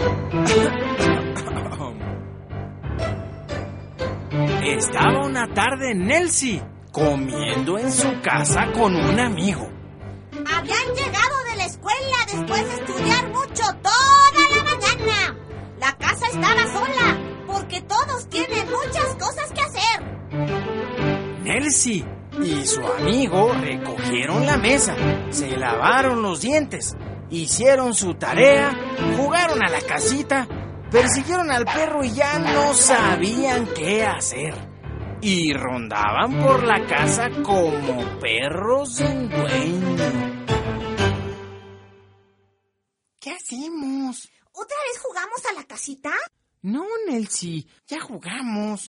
Estaba una tarde Nelsie comiendo en su casa con un amigo. Habían llegado de la escuela después de estudiar mucho toda la mañana. La casa estaba sola porque todos tienen muchas cosas que hacer. Nelsie y su amigo recogieron la mesa, se lavaron los dientes, hicieron su tarea, jugaron a la casita, persiguieron al perro y ya no sabían qué hacer. Y rondaban por la casa como perros sin dueño. ¿Qué hacemos? ¿Otra vez jugamos a la casita? No, Nelsie, ya jugamos.